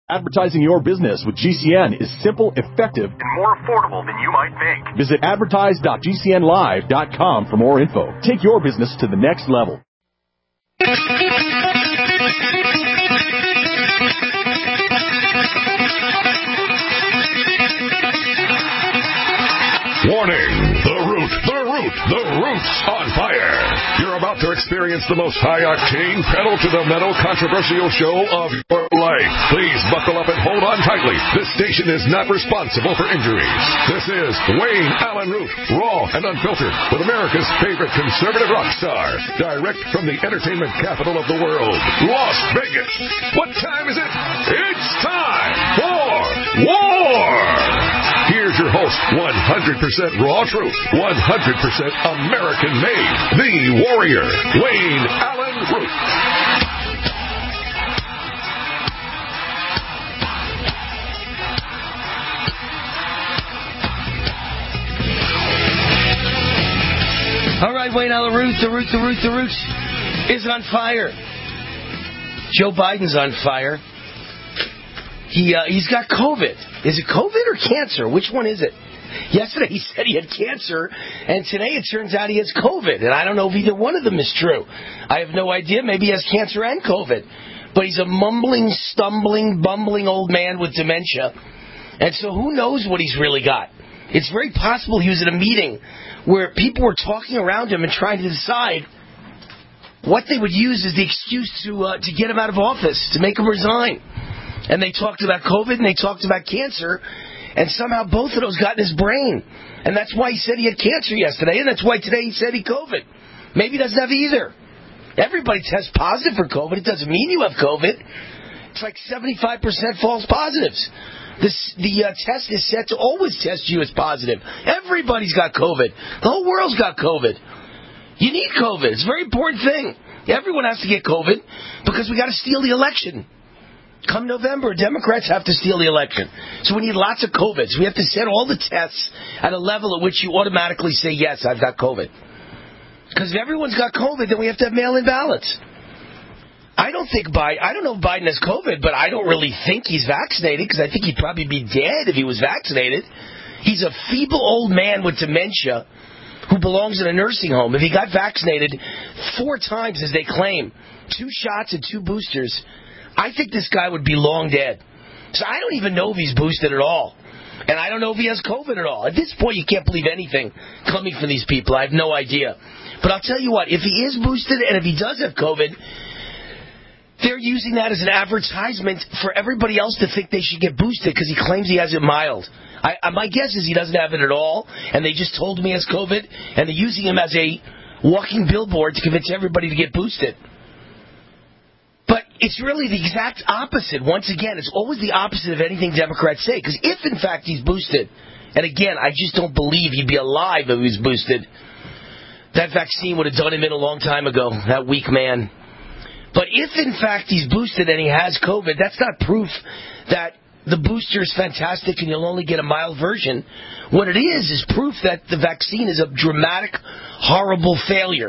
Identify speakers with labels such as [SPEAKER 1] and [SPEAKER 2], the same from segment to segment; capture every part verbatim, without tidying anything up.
[SPEAKER 1] Advertising your business with G C N is simple, effective,
[SPEAKER 2] and more affordable than you might think.
[SPEAKER 1] Visit advertise dot g c n live dot com for more info. Take your business to the next level.
[SPEAKER 3] Warning! The Root, the Root, the Root's on fire. You're about to experience the most high-octane, pedal-to-the-metal controversial show of your life. Please buckle up and hold on tightly. This station is not responsible for injuries. This is Wayne Allen Root, raw and unfiltered, with America's favorite conservative rock star. Direct from the entertainment capital of the world, Las Vegas. What time is it? It's time for war! Here's your host, one hundred percent raw truth, one hundred percent American-made, the warrior, Wayne Allen Root.
[SPEAKER 4] All right, Wayne Allen Root, the Root, the Root, the Root is on fire. Joe Biden's on fire. He, uh, he's got COVID. Is it COVID or cancer? Which one is it? Yesterday he said he had cancer, and today it turns out he has COVID. And I don't know if either one of them is true. I have no idea. Maybe he has cancer and COVID. But he's a mumbling, stumbling, bumbling old man with dementia. And so who knows what he's really got? It's very possible he was at a meeting where people were talking around him and trying to decide what they would use as the excuse to uh, to get him out of office, to make him resign. And they talked about COVID and they talked about cancer, and somehow both of those got in his brain. And that's why he said he had cancer yesterday, and that's why today he said he COVID. Maybe he doesn't have either. Everybody tests positive for COVID. It doesn't mean you have COVID. It's like seventy-five percent false positives. This, the uh, test is set to always test you as positive. Everybody's got COVID. The whole world's got COVID. You need COVID. It's a very important thing. Everyone has to get COVID because we got to steal the election. Come November, Democrats have to steal the election. So we need lots of COVIDs. We have to set all the tests at a level at which you automatically say, yes, I've got COVID. Because if everyone's got COVID, then we have to have mail-in ballots. I don't think Biden, I don't know if Biden has COVID, but I don't really think he's vaccinated because I think he'd probably be dead if he was vaccinated. He's a feeble old man with dementia who belongs in a nursing home. If he got vaccinated four times, as they claim, two shots and two boosters, I think this guy would be long dead. So I don't even know if he's boosted at all. And I don't know if he has COVID at all. At this point, you can't believe anything coming from these people. I have no idea. But I'll tell you what, if he is boosted and if he does have COVID, they're using that as an advertisement for everybody else to think they should get boosted because he claims he has it mild. I, my guess is he doesn't have it at all, and they just told him he has COVID, and they're using him as a walking billboard to convince everybody to get boosted. But it's really the exact opposite. Once again, it's always the opposite of anything Democrats say. Because if, in fact, he's boosted, and again, I just don't believe he'd be alive if he was boosted, that vaccine would have done him in a long time ago, that weak man. But if, in fact, he's boosted and he has COVID, that's not proof that the booster is fantastic and you'll only get a mild version. What it is is proof that the vaccine is a dramatic, horrible failure.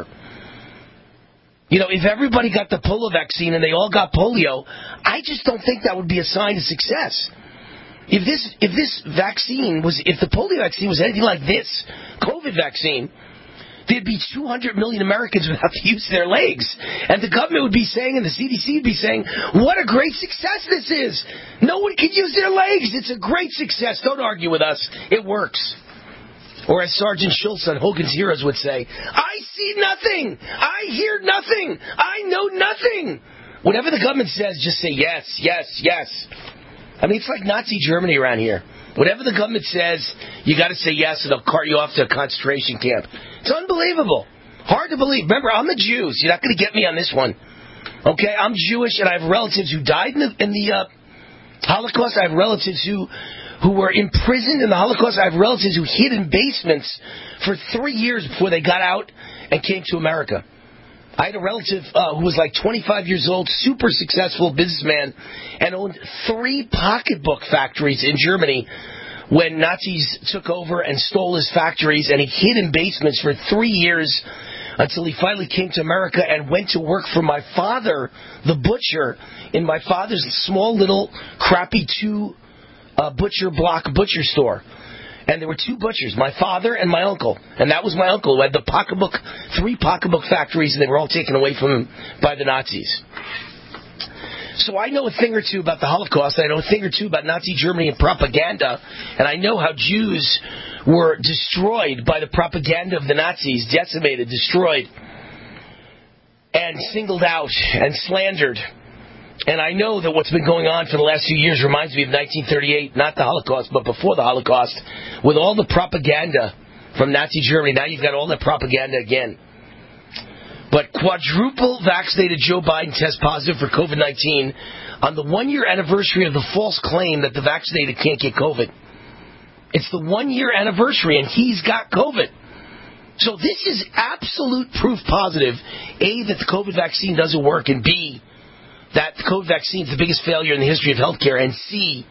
[SPEAKER 4] You know, if everybody got the polio vaccine and they all got polio, I just don't think that would be a sign of success. If this if this vaccine was, if the polio vaccine was anything like this COVID vaccine, there'd be two hundred million Americans without the use of their legs. And the government would be saying, and the C D C would be saying, what a great success this is. No one can use their legs. It's a great success. Don't argue with us. It works. Or as Sergeant Schultz on Hogan's Heroes would say, I see nothing. I hear nothing. I know nothing. Whatever the government says, just say yes, yes, yes. I mean, it's like Nazi Germany around here. Whatever the government says, you got to say yes, and they'll cart you off to a concentration camp. It's unbelievable. Hard to believe. Remember, I'm a Jew, so you're not going to get me on this one. Okay, I'm Jewish, and I have relatives who died in the, in the uh, Holocaust. I have relatives who... who were imprisoned in the Holocaust. I have relatives who hid in basements for three years before they got out and came to America. I had a relative uh, who was like twenty-five years old, super successful businessman, and owned three pocketbook factories in Germany when Nazis took over and stole his factories, and he hid in basements for three years until he finally came to America and went to work for my father, the butcher, in my father's small little crappy two uh, butcher block butcher store. And there were two butchers, my father and my uncle. And that was my uncle who had the pocketbook, three pocketbook factories, and they were all taken away from him by the Nazis. So I know a thing or two about the Holocaust. I know a thing or two about Nazi Germany and propaganda. And I know how Jews were destroyed by the propaganda of the Nazis, decimated, destroyed, and singled out and slandered. And I know that what's been going on for the last few years reminds me of nineteen thirty-eight, not the Holocaust, but before the Holocaust, with all the propaganda from Nazi Germany. Now you've got all that propaganda again. But quadruple vaccinated Joe Biden tests positive for COVID nineteen on the one-year anniversary of the false claim that the vaccinated can't get COVID. It's the one-year anniversary, and he's got COVID. So this is absolute proof positive, A, that the COVID vaccine doesn't work, and B, that the COVID vaccine is the biggest failure in the history of healthcare, and C,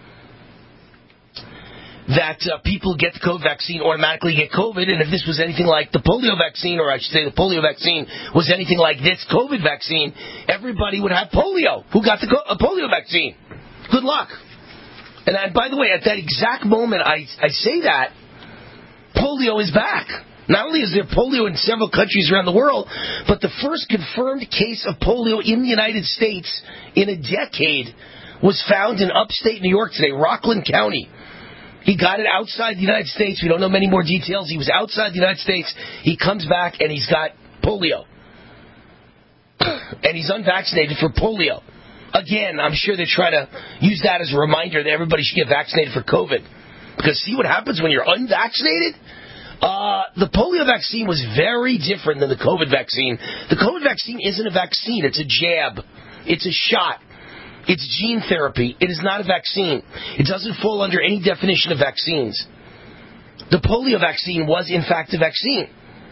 [SPEAKER 4] that uh, people who get the COVID vaccine automatically get COVID, and if this was anything like the polio vaccine, or I should say the polio vaccine was anything like this COVID vaccine, everybody would have polio who got the co- uh, polio vaccine. Good luck. And, and by the way, at that exact moment I, I say that, polio is back. Not only is there polio in several countries around the world, but the first confirmed case of polio in the United States in a decade was found in upstate New York today, Rockland County. He got it outside the United States. We don't know many more details. He was outside the United States. He comes back and he's got polio. And he's unvaccinated for polio. Again, I'm sure they're trying to use that as a reminder that everybody should get vaccinated for COVID. Because see what happens when you're unvaccinated? Uh, the polio vaccine was very different than the COVID vaccine. The COVID vaccine isn't a vaccine. It's a jab. It's a shot. It's gene therapy. It is not a vaccine. It doesn't fall under any definition of vaccines. The polio vaccine was, in fact, a vaccine.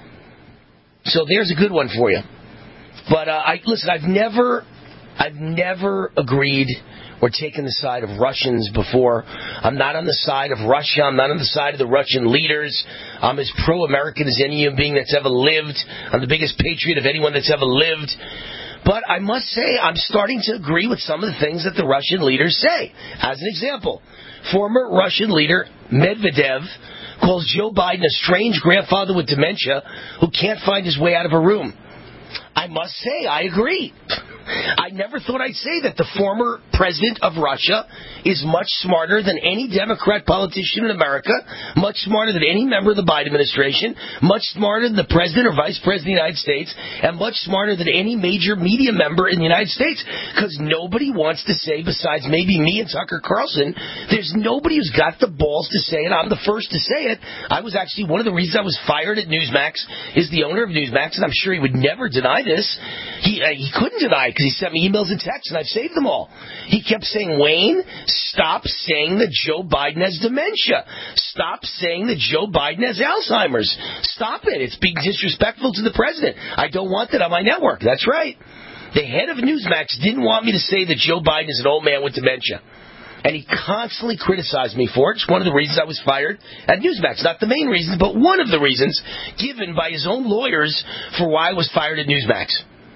[SPEAKER 4] So there's a good one for you. But, uh, I listen, I've never, I've never agreed or taken the side of Russians before. I'm not on the side of Russia. I'm not on the side of the Russian leaders. I'm as pro-American as any human being that's ever lived. I'm the biggest patriot of anyone that's ever lived. But I must say, I'm starting to agree with some of the things that the Russian leaders say. As an example, former Russian leader Medvedev calls Joe Biden a strange grandfather with dementia who can't find his way out of a room. I must say, I agree. I never thought I'd say that the former president of Russia is much smarter than any Democrat politician in America, much smarter than any member of the Biden administration, much smarter than the president or vice president of the United States, and much smarter than any major media member in the United States, because nobody wants to say, besides maybe me and Tucker Carlson, there's nobody who's got the balls to say it. I'm the first to say it. I was actually, one of the reasons I was fired at Newsmax is the owner of Newsmax, and I'm sure he would never deny this. He, uh, he couldn't deny it, because he sent me emails and texts, and I've saved them all. He kept saying, Wayne, stop saying that Joe Biden has dementia. Stop saying that Joe Biden has Alzheimer's. Stop it. It's being disrespectful to the president. I don't want that on my network. That's right. The head of Newsmax didn't want me to say that Joe Biden is an old man with dementia. And he constantly criticized me for it. It's one of the reasons I was fired at Newsmax. Not the main reason, but one of the reasons given by his own lawyers for why I was fired at Newsmax.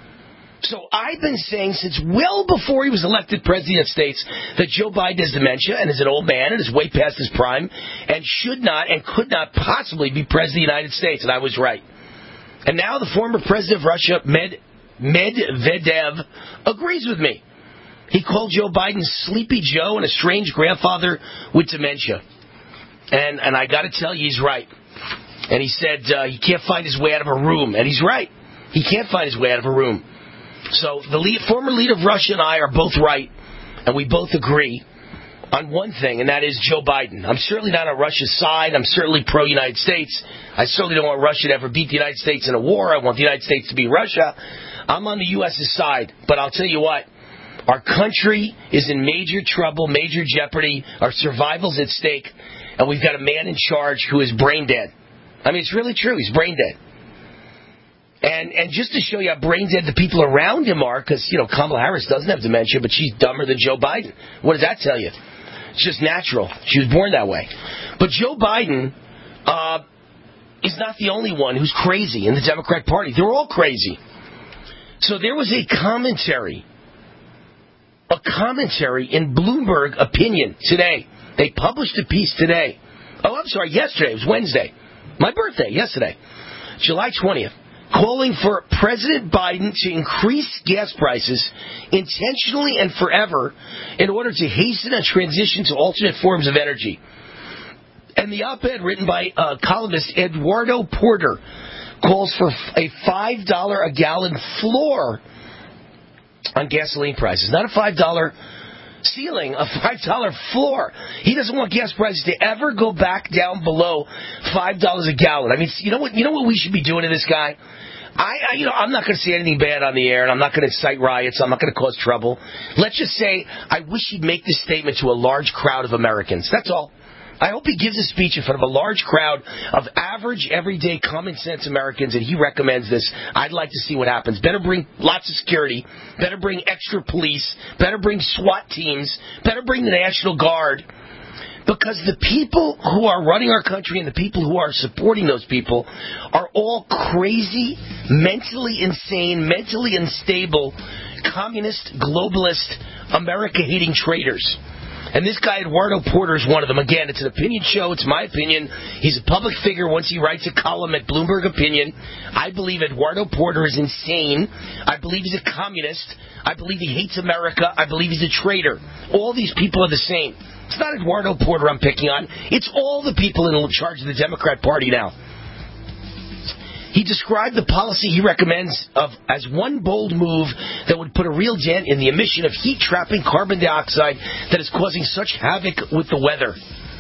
[SPEAKER 4] So I've been saying since well before he was elected president of the United States that Joe Biden has dementia and is an old man and is way past his prime and should not and could not possibly be president of the United States. And I was right. And now the former president of Russia, Med, Medvedev, agrees with me. He called Joe Biden Sleepy Joe and a strange grandfather with dementia. And and I got to tell you, he's right. And he said uh, he can't find his way out of a room. And he's right. He can't find his way out of a room. So the lead, former leader of Russia and I are both right, and we both agree on one thing, and that is Joe Biden. I'm certainly not on Russia's side. I'm certainly pro-United States. I certainly don't want Russia to ever beat the United States in a war. I want the United States to beat Russia. I'm on the U S's side, but I'll tell you what. Our country is in major trouble, major jeopardy. Our survival's at stake, and we've got a man in charge who is brain dead. I mean, it's really true. He's brain dead. And and just to show you how brain dead the people around him are, because, you know, Kamala Harris doesn't have dementia, but she's dumber than Joe Biden. What does that tell you? It's just natural. She was born that way. But Joe Biden, uh, is not the only one who's crazy in the Democrat Party. They're all crazy. So there was a commentary, a commentary in Bloomberg Opinion today. They published a piece today. Oh, I'm sorry, yesterday. It was Wednesday. My birthday, yesterday. July twentieth. Calling for President Biden to increase gas prices intentionally and forever in order to hasten a transition to alternate forms of energy. And the op-ed written by uh, columnist Eduardo Porter calls for a five dollars a gallon floor on gasoline prices. Not a five dollars ceiling, a five dollars floor. He doesn't want gas prices to ever go back down below five dollars a gallon. I mean, you know what, you know what we should be doing to this guy? I, I you know, I'm not going to say anything bad on the air, and I'm not going to incite riots. I'm not going to cause trouble. Let's just say I wish he'd make this statement to a large crowd of Americans. That's all. I hope he gives a speech in front of a large crowd of average, everyday, common-sense Americans, and he recommends this. I'd like to see what happens. Better bring lots of security. Better bring extra police. Better bring SWAT teams. Better bring the National Guard. Because the people who are running our country and the people who are supporting those people are all crazy, mentally insane, mentally unstable, communist, globalist, America-hating traitors. And this guy, Eduardo Porter, is one of them. Again, it's an opinion show. It's my opinion. He's a public figure once he writes a column at Bloomberg Opinion. I believe Eduardo Porter is insane. I believe he's a communist. I believe he hates America. I believe he's a traitor. All these people are the same. It's not Eduardo Porter I'm picking on. It's all the people in charge of the Democrat Party now. He described the policy he recommends of as one bold move that would put a real dent in the emission of heat-trapping carbon dioxide that is causing such havoc with the weather.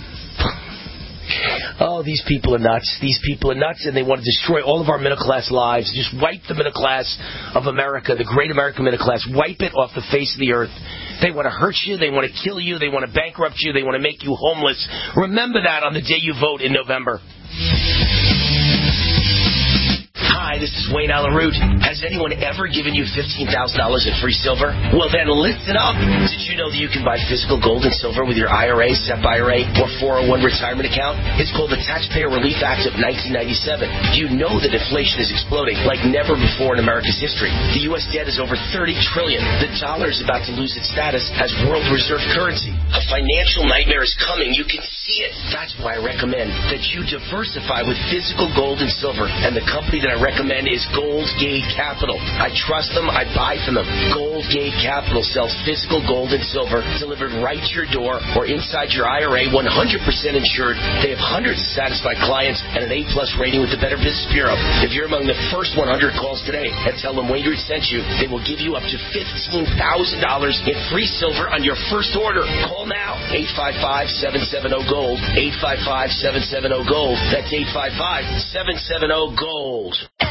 [SPEAKER 4] Oh, these people are nuts. These people are nuts, and they want to destroy all of our middle-class lives. Just wipe the middle class of America, the great American middle class. Wipe it off the face of the earth. They want to hurt you. They want to kill you. They want to bankrupt you. They want to make you homeless. Remember that on the day you vote in November. Hi, this is Wayne Allen Root. Has anyone ever given you fifteen thousand dollars in free silver? Well, then listen up. Did you know that you can buy physical gold and silver with your I R A, S E P I R A, or four oh one retirement account? It's called the Taxpayer Relief Act of nineteen ninety-seven. You know that inflation is exploding like never before in America's history. The U S debt is over thirty trillion dollars. The dollar is about to lose its status as world reserve currency. A financial nightmare is coming. You can see it. That's why I recommend that you diversify with physical gold and silver. And the company that I recommend is Gold Gate Capital. I trust them. I buy from them. Gold Gate Capital sells physical gold and silver delivered right to your door or inside your I R A, one hundred percent insured. They have hundreds of satisfied clients and an A plus rating with the Better Business Bureau. If you're among the first one hundred calls today and tell them Wayne Root sent you, they will give you up to fifteen thousand dollars in free silver on your first order. Call now. eight five five, seven seven zero, GOLD. eight five five, seven seven zero, GOLD. That's eight five five, seven seven zero, GOLD.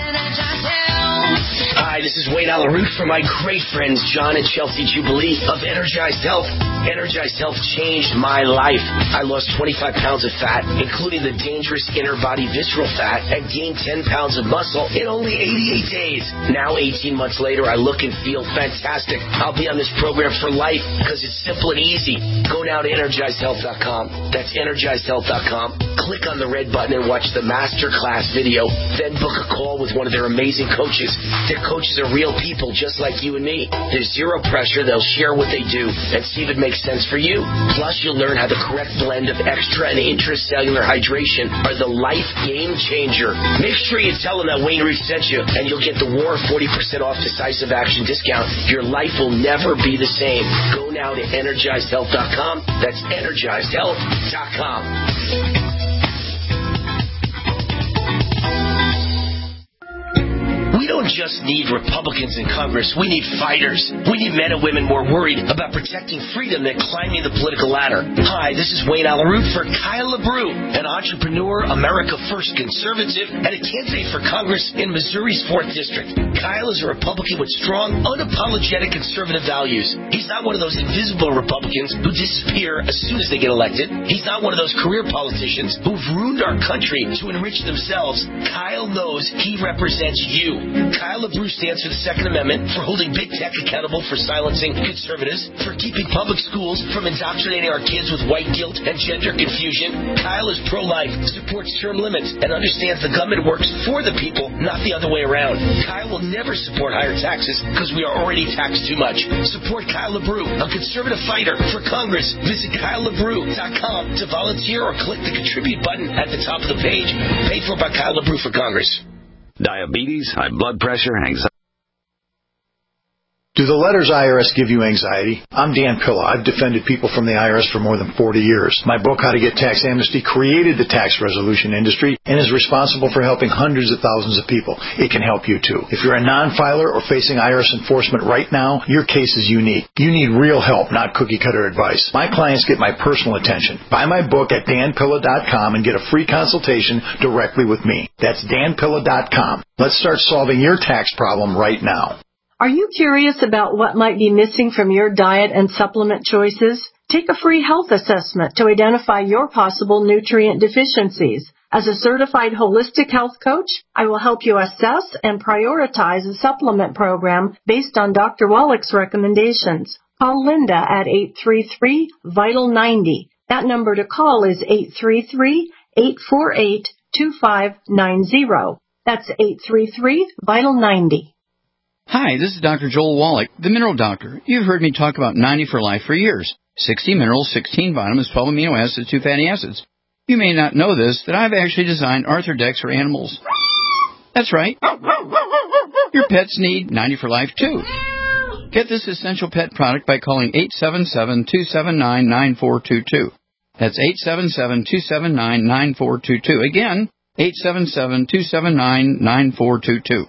[SPEAKER 4] Hi, this is Wayne Allen Root from my great friends John and Chelsea Jubilee of Energized Health. Energized Health changed my life. I lost twenty-five pounds of fat, including the dangerous inner body visceral fat, and gained ten pounds of muscle in only eighty-eight days. Now, eighteen months later, I look and feel fantastic. I'll be on this program for life because it's simple and easy. Go now to energized health dot com. That's energized health dot com. Click on the red button and watch the master class video. Then book a call with one of their amazing coaches. Their coaches are real people just like you and me. There's zero pressure. They'll share what they do and see if it makes sense for you. Plus, you'll learn how the correct blend of extra and intracellular hydration are the life game changer. Make sure you tell them that Wayne Root sent you, and you'll get the War forty percent off decisive action discount. Your life will never be the same. Go now to energized health dot com. That's energized health dot com. We don't just need Republicans in Congress. We need fighters. We need men and women more worried about protecting freedom than climbing the political ladder. Hi, this is Wayne Allen Root for Kyle LeBrew, an entrepreneur, America First conservative, and a candidate for Congress in Missouri's fourth District. Kyle is a Republican with strong, unapologetic conservative values. He's not one of those invisible Republicans who disappear as soon as they get elected. He's not one of those career politicians who've ruined our country to enrich themselves. Kyle knows he represents you. Kyle LaBrue stands for the Second Amendment, for holding big tech accountable for silencing conservatives, for keeping public schools from indoctrinating our kids with white guilt and gender confusion. Kyle is pro-life, supports term limits, and understands the government works for the people, not the other way around. Kyle will never support higher taxes because we are already taxed too much. Support Kyle LaBrue, a conservative fighter for Congress. Visit Kyle LaBrue dot com to volunteer or click the contribute button at the top of the page. Paid for by Kyle LaBrue for Congress.
[SPEAKER 5] Diabetes, high blood pressure, anxiety.
[SPEAKER 6] Do the letters I R S give you anxiety? I'm Dan Pilla. I've defended people from the I R S for more than forty years. My book, How to Get Tax Amnesty, created the tax resolution industry and is responsible for helping hundreds of thousands of people. It can help you, too. If you're a non-filer or facing I R S enforcement right now, your case is unique. You need real help, not cookie-cutter advice. My clients get my personal attention. Buy my book at Dan Pilla dot com and get a free consultation directly with me. That's Dan Pilla dot com. Let's start solving your tax problem right now.
[SPEAKER 7] Are you curious about what might be missing from your diet and supplement choices? Take a free health assessment to identify your possible nutrient deficiencies. As a certified holistic health coach, I will help you assess and prioritize a supplement program based on Doctor Wallach's recommendations. Call Linda at eight three three, VITAL ninety. That number to call is eight three three, eight four eight, two five nine zero. That's eight three three, VITAL ninety.
[SPEAKER 8] Hi, this is Doctor Joel Wallach, the Mineral Doctor. You've heard me talk about ninety for Life for years. sixty minerals, sixteen vitamins, twelve amino acids, two fatty acids. You may not know this, that I've actually designed Arthrodex for animals. That's right. Your pets need ninety for Life, too. Get this essential pet product by calling eight seven seven, two seven nine, nine four two two. That's eight seven seven, two seven nine, nine four two two. Again, eight seven seven, two seven nine, nine four two two.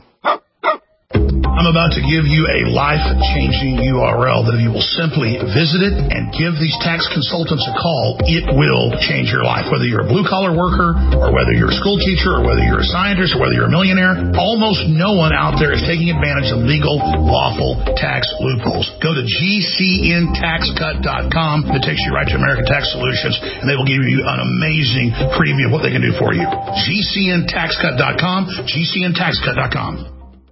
[SPEAKER 9] I'm about to give you a life-changing U R L that if you will simply visit it and give these tax consultants a call, it will change your life. Whether you're a blue-collar worker or whether you're a school teacher or whether you're a scientist or whether you're a millionaire, almost no one out there is taking advantage of legal, lawful tax loopholes. Go to G C N tax cut dot com. It takes you right to American Tax Solutions, and they will give you an amazing preview of what they can do for you. G C N tax cut dot com, G C N tax cut dot com.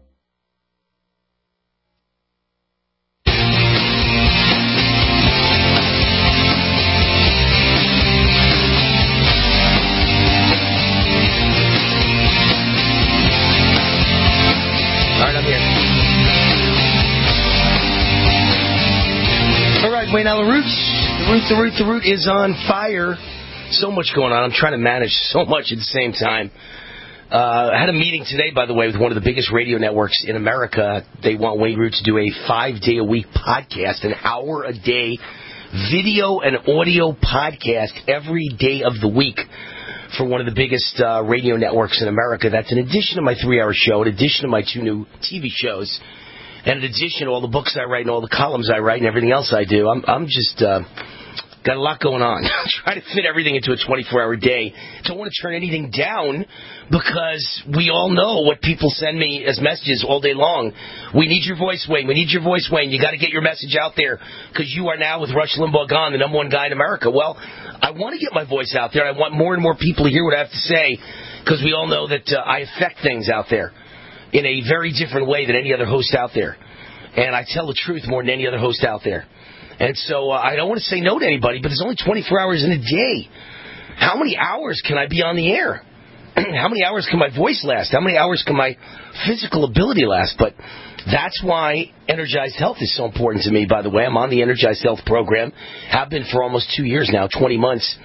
[SPEAKER 4] Wayne Allen Roots. The Root, the Root, the Root is on fire. So much going on. I'm trying to manage so much at the same time. Uh, I had a meeting today, by the way, with one of the biggest radio networks in America. They want Wayne Root to do a five-day-a-week podcast, an hour-a-day video and audio podcast every day of the week for one of the biggest uh, radio networks in America. That's in addition to my three-hour show, in addition to my two new T V shows. And in addition to all the books I write and all the columns I write and everything else I do, I'm, I'm just uh, got a lot going on. Trying to fit everything into a twenty-four hour day. Don't want to turn anything down because we all know what people send me as messages all day long. We need your voice, Wayne. We need your voice, Wayne. You got to get your message out there because you are now, with Rush Limbaugh gone, the number one guy in America. Well, I want to get my voice out there. I want more and more people to hear what I have to say because we all know that uh, I affect things out there in a very different way than any other host out there. And I tell the truth more than any other host out there. And so uh, I don't want to say no to anybody, but there's only twenty-four hours in a day. How many hours can I be on the air? How many hours can my voice last? How many hours can my physical ability last? But that's why Energized Health is so important to me, by the way. I'm on the Energized Health program. Have been for almost two years now, twenty months.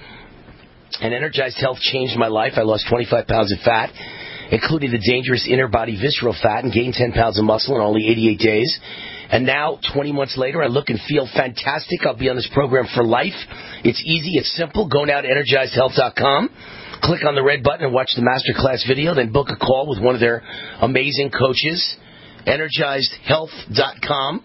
[SPEAKER 4] And Energized Health changed my life. I lost twenty-five pounds of fat, including the dangerous inner body visceral fat, and gained ten pounds of muscle in only eighty-eight days. And now, twenty months later, I look and feel fantastic. I'll be on this program for life. It's easy. It's simple. Go now to energized health dot com. Click on the red button and watch the masterclass video. Then book a call with one of their amazing coaches. energized health dot com.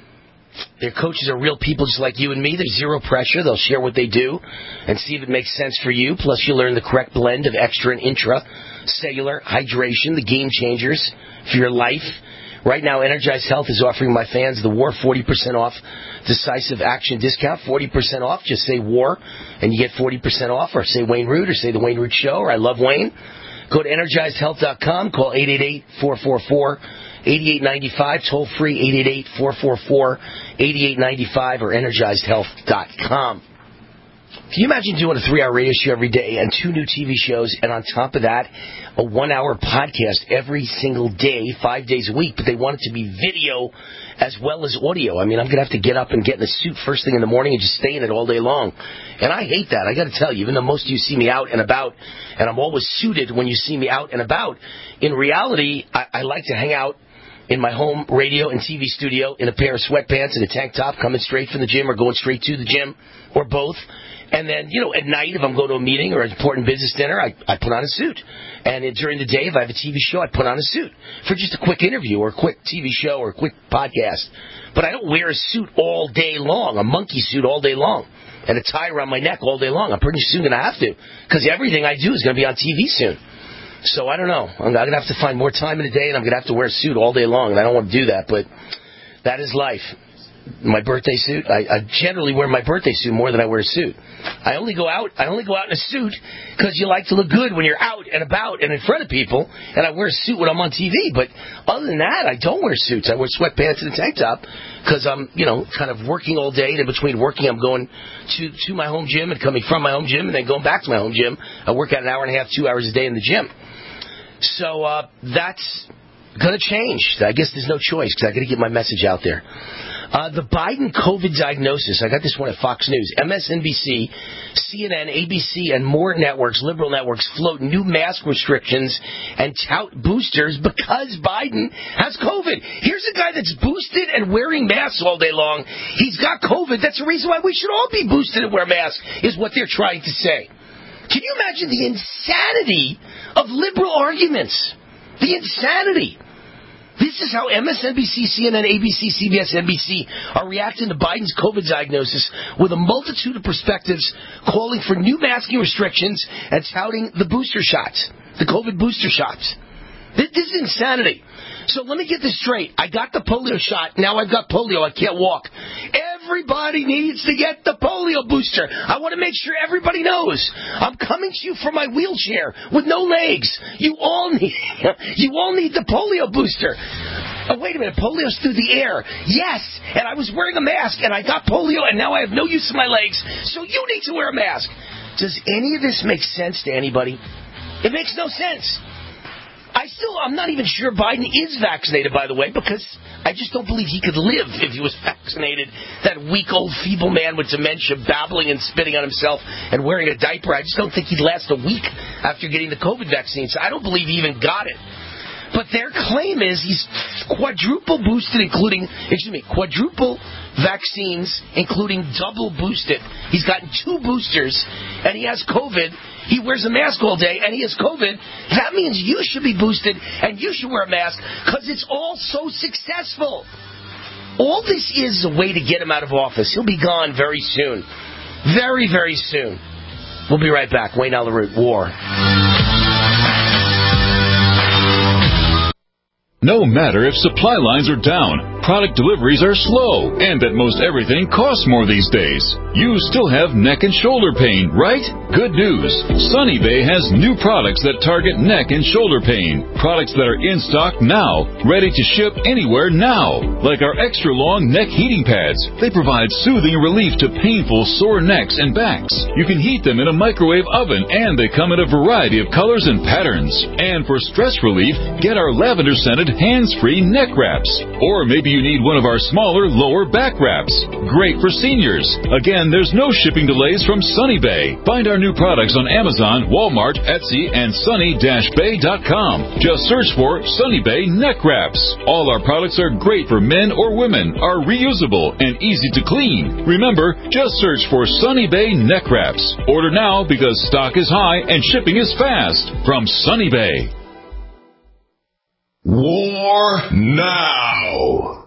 [SPEAKER 4] Their coaches are real people just like you and me. There's zero pressure. They'll share what they do and see if it makes sense for you. Plus, you'll learn the correct blend of extra and intra-cellular hydration, the game changers for your life. Right now, Energized Health is offering my fans the WAR forty percent off decisive action discount. forty percent off. Just say WAR, and you get forty percent off. Or say Wayne Root, or say The Wayne Root Show, or I Love Wayne. Go to energized health dot com. Call eight eight eight, four four four, eight eight nine five. Toll free eight eight eight, four four four, eight eight nine five or energized health dot com. Can you imagine doing a three-hour radio show every day and two new T V shows, and on top of that, a one-hour podcast every single day, five days a week, but they want it to be video as well as audio? I mean, I'm going to have to get up and get in a suit first thing in the morning and just stay in it all day long. And I hate that. I got to tell you, even though most of you see me out and about, and I'm always suited when you see me out and about, in reality, I, I like to hang out in my home radio and T V studio in a pair of sweatpants and a tank top, coming straight from the gym or going straight to the gym, or both. And then, you know, at night, if I'm going to a meeting or an important business dinner, I, I put on a suit. And during the day, if I have a T V show, I put on a suit for just a quick interview or a quick T V show or a quick podcast. But I don't wear a suit all day long, a monkey suit all day long, and a tie around my neck all day long. I'm pretty soon going to have to, because everything I do is going to be on T V soon. So I don't know. I'm going to have to find more time in the day, and I'm going to have to wear a suit all day long, and I don't want to do that, but that is life. My birthday suit, I, I generally wear my birthday suit more than I wear a suit. I only go out, I only go out in a suit because you like to look good when you're out and about and in front of people, and I wear a suit when I'm on T V. But other than that, I don't wear suits. I wear sweatpants and a tank top because I'm, you know, kind of working all day, and in between working, I'm going to, to my home gym and coming from my home gym and then going back to my home gym. I work out an hour and a half, two hours a day in the gym. So uh, that's going to change. I guess there's no choice because I got to get my message out there. Uh, the Biden COVID diagnosis, I got this one at Fox News. M S N B C, C N N, A B C, and more networks, liberal networks, float new mask restrictions and tout boosters because Biden has COVID. Here's a guy that's boosted and wearing masks all day long. He's got COVID. That's the reason why we should all be boosted and wear masks, is what they're trying to say. Can you imagine the insanity of liberal arguments? The insanity. This is how M S N B C, C N N, A B C, C B S, N B C are reacting to Biden's COVID diagnosis with a multitude of perspectives calling for new masking restrictions and touting the booster shots, the COVID booster shots. This, this is insanity. So let me get this straight. I got the polio shot. Now I've got polio. I can't walk. Everybody needs to get the polio booster. I want to make sure everybody knows. I'm coming to you from my wheelchair with no legs. You all need, you all need the polio booster. Oh, wait a minute. Polio's through the air. Yes. And I was wearing a mask, and I got polio, and now I have no use of my legs. So you need to wear a mask. Does any of this make sense to anybody? It makes no sense. I still, I'm not even sure Biden is vaccinated, by the way, because I just don't believe he could live if he was vaccinated. That weak, old, feeble man with dementia, babbling and spitting on himself and wearing a diaper. I just don't think he'd last a week after getting the COVID vaccine. So I don't believe he even got it. But their claim is he's quadruple boosted, including, excuse me, quadruple vaccines, including double boosted. He's gotten two boosters, and he has COVID. He wears a mask all day, and he has COVID. That means you should be boosted, and you should wear a mask, because it's all so successful. All this is a way to get him out of office. He'll be gone very soon. Very, very soon. We'll be right back. Wayne Allyn Root, War.
[SPEAKER 10] No matter if supply lines are down, product deliveries are slow, and that most everything costs more these days, you still have neck and shoulder pain, right? Good news. Sunny Bay has new products that target neck and shoulder pain. Products that are in stock now, ready to ship anywhere now. Like our extra long neck heating pads. They provide soothing relief to painful sore necks and backs. You can heat them in a microwave oven, and they come in a variety of colors and patterns. And for stress relief, get our lavender scented hands-free neck wraps. Or maybe you need one of our smaller lower back wraps. Great for seniors. Again, there's no shipping delays from Sunny Bay. Find our new products on Amazon, Walmart, Etsy, and sunny dash bay dot com. Just search for Sunny Bay neck wraps. All our products are great for men or women, are reusable, and easy to clean. Remember, just search for Sunny Bay neck wraps. Order now because stock is high and shipping is fast. From Sunny Bay.
[SPEAKER 3] War now.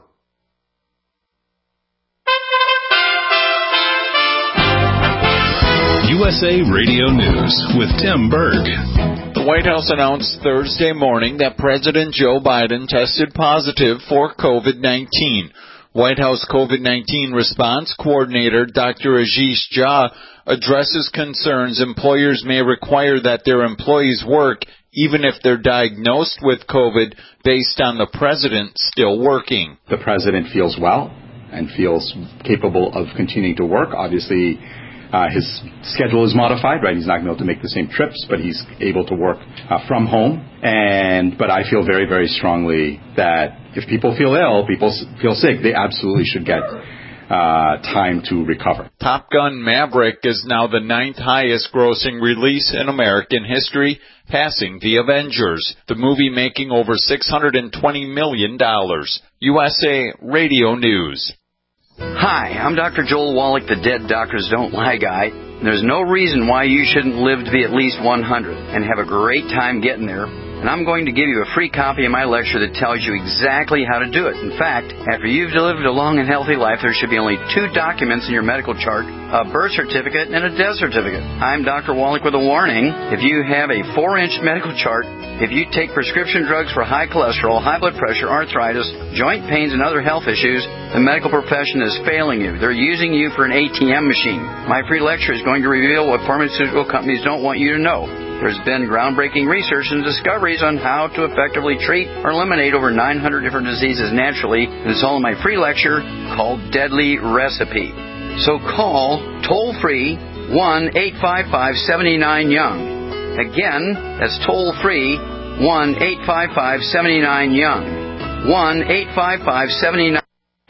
[SPEAKER 11] U S A Radio News with Tim Berg.
[SPEAKER 12] The White House announced Thursday morning that President Joe Biden tested positive for COVID nineteen. White House COVID nineteen response coordinator Doctor Ashish Jha addresses concerns employers may require that their employees work even if they're diagnosed with COVID based on the president still working.
[SPEAKER 13] The president feels well and feels capable of continuing to work. Obviously, uh, his schedule is modified, right? He's not going to be able to make the same trips, but he's able to work uh, from home. And but I feel very, very strongly that if people feel ill, people feel sick, they absolutely should get Uh, time to recover.
[SPEAKER 12] Top Gun Maverick is now the ninth highest grossing release in American history, passing The Avengers, the movie making over six hundred twenty million dollars. U S A Radio News.
[SPEAKER 8] Hi, I'm Doctor Joel Wallach, the Dead Doctors Don't Lie guy. There's no reason why you shouldn't live to be at least one hundred and have a great time getting there. And I'm going to give you a free copy of my lecture that tells you exactly how to do it. In fact, after you've lived a long and healthy life, there should be only two documents in your medical chart, a birth certificate and a death certificate. I'm Doctor Wallach with a warning. If you have a four-inch medical chart, if you take prescription drugs for high cholesterol, high blood pressure, arthritis, joint pains, and other health issues, the medical profession is failing you. They're using you for an A T M machine. My free lecture is going to reveal what pharmaceutical companies don't want you to know. There's been groundbreaking research and discoveries on how to effectively treat or eliminate over nine hundred different diseases naturally, and it's all in my free lecture called Deadly Recipe. So call toll-free one eight five five seven nine young. Again, that's toll-free one eight five five seven nine young. one eight five five seven nine.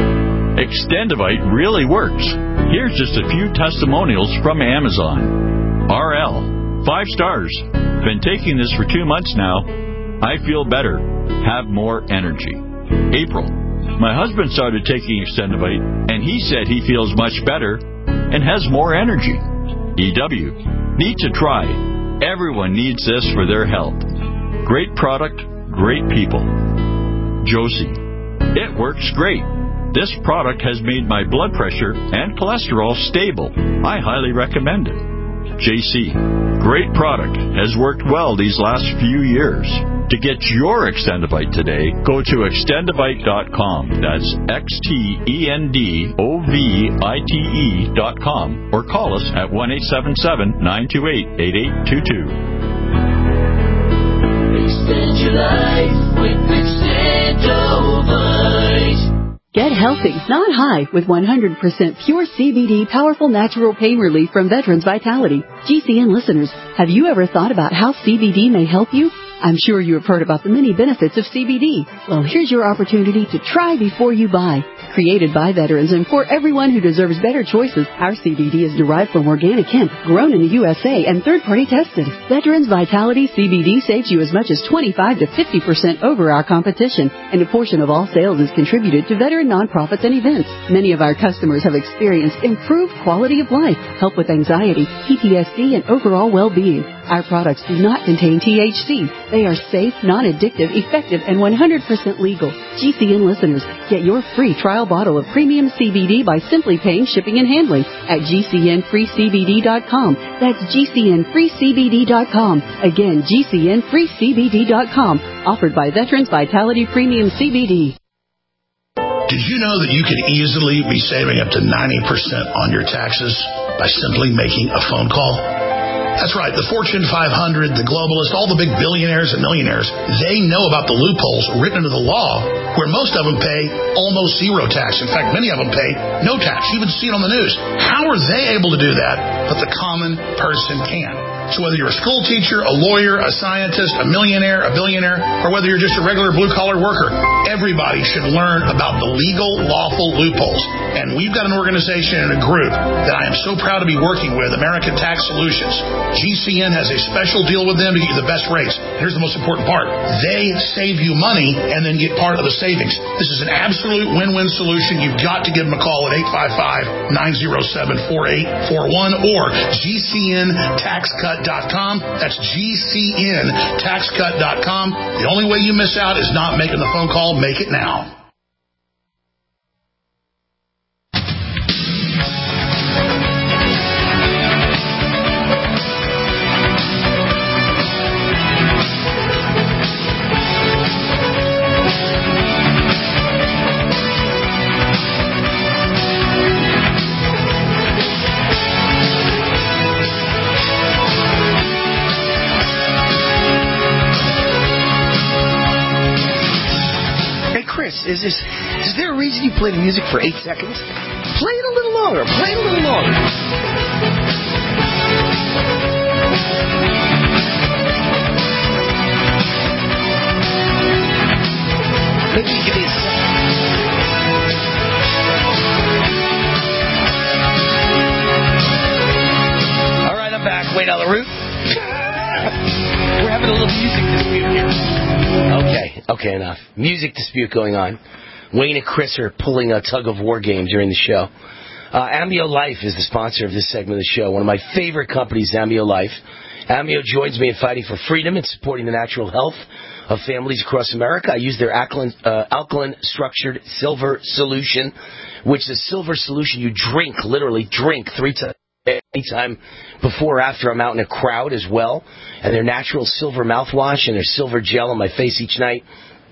[SPEAKER 10] Extendivite really works. Here's just a few testimonials from Amazon. R L. Five stars. Been taking this for two months now. I feel better. Have more energy. April. My husband started taking Extendivite, and he said he feels much better and has more energy. E W. Need to try. Everyone needs this for their health. Great product, great people. Josie. It works great. This product has made my blood pressure and cholesterol stable. I highly recommend it. J C. Great product. Has worked well these last few years. To get your Extendivite today, go to extendivite dot com. That's X T E N D O V I T E dot com. Or call us at one eight seven seven nine two eight eight eight two two.
[SPEAKER 14] Extend your life with Extendivite.
[SPEAKER 15] Get healthy, not high, with one hundred percent pure C B D powerful natural pain relief from Veterans Vitality. G C N listeners, have you ever thought about how C B D may help you? I'm sure you have heard about the many benefits of C B D. Well, here's your opportunity to try before you buy. Created by veterans and for everyone who deserves better choices, our C B D is derived from organic hemp, grown in the U S A, and third-party tested. Veterans Vitality C B D saves you as much as twenty-five to fifty percent over our competition, and a portion of all sales is contributed to veteran nonprofits and events. Many of our customers have experienced improved quality of life, help with anxiety, P T S D, and overall well-being. Our products do not contain T H C. They are safe, non-addictive, effective, and one hundred percent legal. G C N listeners, get your free trial bottle of premium C B D by simply paying shipping and handling at G C N free C B D dot com. That's G C N free C B D dot com. Again, G C N free C B D dot com. Offered by Veterans Vitality Premium C B D.
[SPEAKER 9] Did you know that you could easily be saving up to ninety percent on your taxes by simply making a phone call? That's right. The Fortune five hundred, the globalists, all the big billionaires and millionaires, they know about the loopholes written into the law where most of them pay almost zero tax. In fact, many of them pay no tax. You even see it on the news. How are they able to do that, but the common person can? So whether you're a school teacher, a lawyer, a scientist, a millionaire, a billionaire, or whether you're just a regular blue-collar worker, everybody should learn about the legal, lawful loopholes. And we've got an organization and a group that I am so proud to be working with, American Tax Solutions. G C N has a special deal with them to get you the best rates. Here's the most important part. They save you money and then get part of the savings. This is an absolute win-win solution. You've got to give them a call at eight five five nine oh seven four eight four one or G C N tax cut dot com. That's G C N tax cut dot com. The only way you miss out is not making the phone call. Make it now.
[SPEAKER 4] Is this? Is there a reason you play the music for eight seconds? Play it a little longer. Play it a little longer. Maybe you give me a second. All right, I'm back. Wait on the root. We're having a little music dispute here. Okay, okay, enough. Music dispute going on. Wayne and Chris are pulling a tug-of-war game during the show. Uh, Amio Life is the sponsor of this segment of the show. One of my favorite companies, Amio Life. Amio joins me in fighting for freedom and supporting the natural health of families across America. I use their alkaline, uh, alkaline structured silver solution, which is a silver solution you drink, literally drink three times. Anytime before or after I'm out in a crowd as well. And their natural silver mouthwash and their silver gel on my face each night.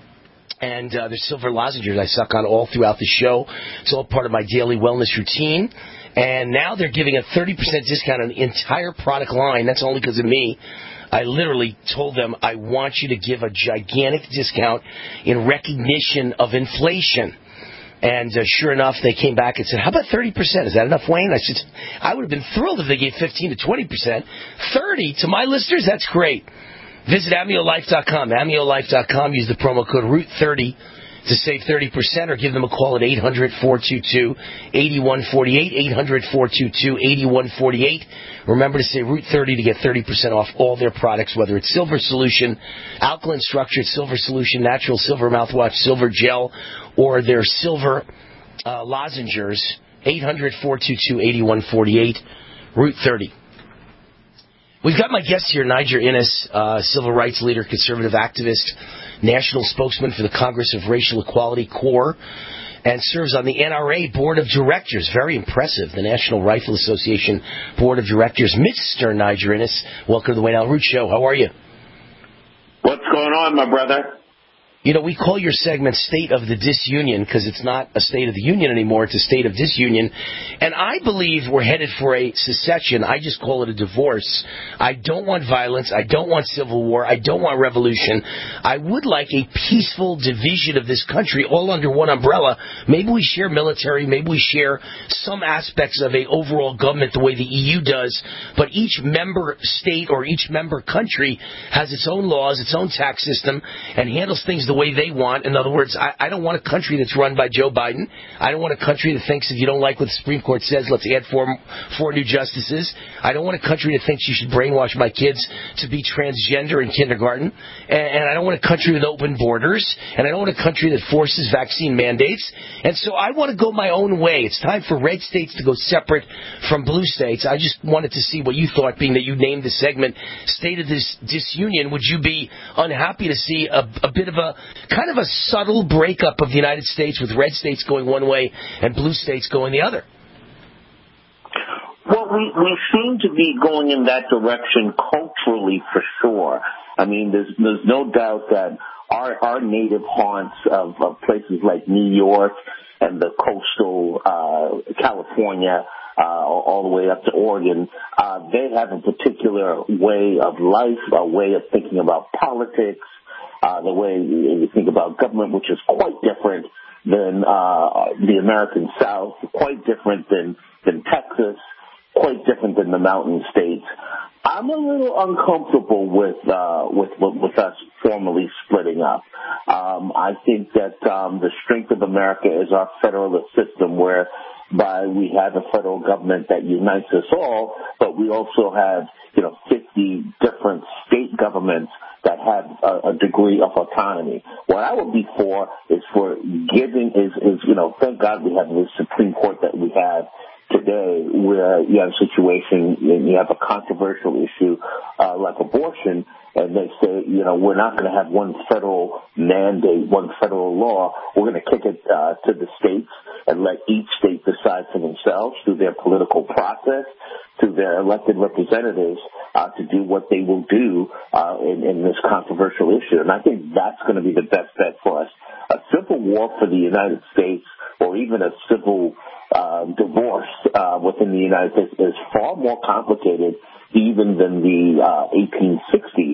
[SPEAKER 4] And uh, their silver lozenges I suck on all throughout the show. It's all part of my daily wellness routine. And now they're giving a thirty percent discount on the entire product line. That's only because of me. I literally told them, I want you to give a gigantic discount in recognition of inflation. And uh, sure enough, they came back and said, how about thirty percent? Is that enough, Wayne? I said, I would have been thrilled if they gave fifteen to twenty percent. thirty to my listeners, that's great. Visit amio life dot com, amio life dot com. Use the promo code root thirty to save thirty percent, or give them a call at eight hundred, four two two, eight one four eight, eight hundred, four two two, eight one four eight. Remember to say root thirty to get thirty percent off all their products, whether it's silver solution, alkaline structured silver solution, natural silver mouthwash, silver gel, or their silver uh, lozenges. eight hundred, four two two, eight one four eight, root thirty. We've got my guest here, Niger Innis, uh, civil rights leader, conservative activist, national spokesman for the Congress of Racial Equality, CORE, and serves on the N R A Board of Directors. Very impressive, the National Rifle Association Board of Directors. Mister Niger Innis, welcome to the Wayne Allyn Root Show. How are you?
[SPEAKER 16] What's going on, my brother?
[SPEAKER 4] You know, we call your segment State of the Disunion because it's not a State of the Union anymore. It's a State of Disunion. And I believe we're headed for a secession. I just call it a divorce. I don't want violence. I don't want civil war. I don't want revolution. I would like a peaceful division of this country all under one umbrella. Maybe we share military. Maybe we share some aspects of a overall government the way the E U does. But each member state or each member country has its own laws, its own tax system, and handles things the way they want. In other words, I, I don't want a country that's run by Joe Biden. I don't want a country that thinks if you don't like what the Supreme Court says, let's add four, four new justices. I don't want a country that thinks you should brainwash my kids to be transgender in kindergarten. And, and I don't want a country with open borders. And I don't want a country that forces vaccine mandates. And so I want to go my own way. It's time for red states to go separate from blue states. I just wanted to see what you thought, being that you named the segment State of this Disunion. Would you be unhappy to see a, a bit of a kind of a subtle breakup of the United States with red states going one way and blue states going the other?
[SPEAKER 16] Well, we, we seem to be going in that direction culturally for sure. I mean, there's, there's no doubt that our, our native haunts of, of places like New York and the coastal uh, California, uh, all the way up to Oregon, uh, they have a particular way of life, a way of thinking about politics, Uh, the way you think about government, which is quite different than uh, the American South, quite different than, than Texas, quite different than the mountain states. I'm a little uncomfortable with uh, with, with us formally splitting up. Um, I think that um, the strength of America is our federalist system, whereby we have a federal government that unites us all, but we also have, you know, fifty different state governments that have a, a degree of autonomy. What I would be for is for giving is, is, you know, thank God we have this Supreme Court that we have today, where you have a situation, you have a controversial issue uh, like abortion, and they say, you know, we're not going to have one federal mandate, one federal law. We're going to kick it uh, to the states and let each state decide for themselves through their political process, through their elected representatives, uh, to do what they will do uh, in, in this controversial issue. And I think that's going to be the best bet for us. A civil war for the United States, or even a civil uh, divorce uh, within the United States, is far more complicated even than the uh, eighteen sixty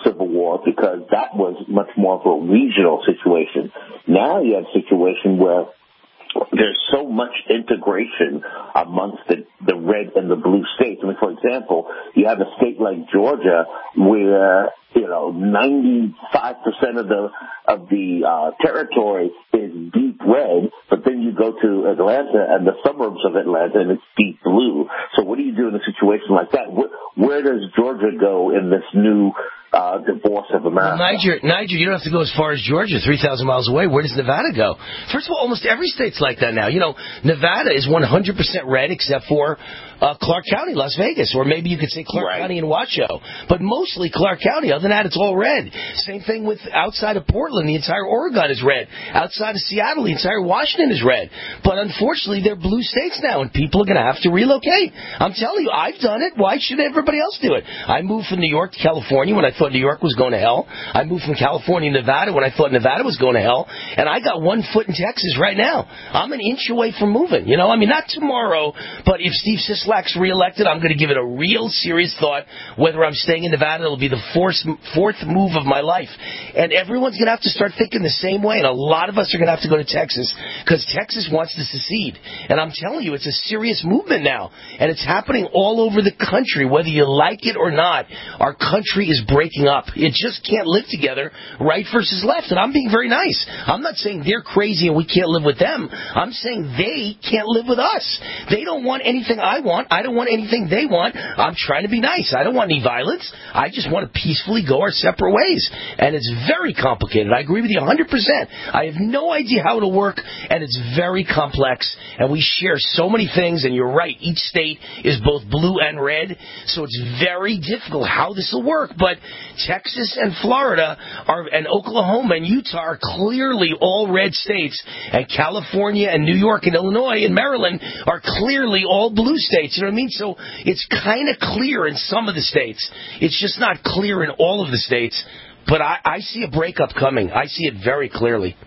[SPEAKER 16] civil war because that was much more of a regional situation. Now you have a situation where there's so much integration amongst the, the red and the blue states. I mean, for example, you have a state like Georgia where, you know, ninety-five percent of the of the uh, territory is deep red, but then you go to Atlanta and the suburbs of Atlanta and it's deep blue. So what do you do in a situation like that? Where, where does Georgia go in this new uh, divorce of America?
[SPEAKER 4] Well, Niger, Niger, you don't have to go as far as Georgia, three thousand miles away. Where does Nevada go? First of all, almost every state's like that now. You know, Nevada is one hundred percent red except for uh, Clark County, Las Vegas, or maybe you could say Clark right. County and Washoe. But mostly Clark County. Other than that, it's all red. Same thing with outside of Portland. The entire Oregon is red. Outside of Seattle, the entire Washington is red. But unfortunately, they're blue states now, and people are going to have to relocate. I'm telling you, I've done it. Why should everybody else do it? I moved from New York to California when I thought New York was going to hell. I moved from California to Nevada when I thought Nevada was going to hell. And I got one foot in Texas right now. I'm an inch away from moving. You know, I mean, not tomorrow, but if Steve Sisolak's reelected, I'm going to give it a real serious thought whether I'm staying in Nevada. It'll be the fourth, fourth move of my life. And everyone's going to have to start thinking the same way. And a lot of us are going to have to go to Texas because Texas wants to secede. And I'm telling you, it's a serious movement now. And it's happening all over the country, whether you like it or not. Our country is breaking up. It just can't live together, right versus left. And I'm being very nice. I'm not saying they're crazy and we can't live with them. I'm saying they can't live with us. They don't want anything I want. I don't want anything they want. I'm trying to be nice. I don't want any violence. I just want to peacefully go our separate ways. And it's very complicated. I agree with you one hundred percent. I have no idea how it'll work, and it's very complex. And we share so many things, and you're right. Each state is both blue and red, so it's very difficult how this will work. But Texas and Florida are, and Oklahoma and Utah are clearly all red states, and California and New York and Illinois and Maryland are clearly all blue states. You know what I mean? So it's kind of clear in some of the states. It's just not clear in all of the states. But I, I see a breakup coming. I see it very clearly.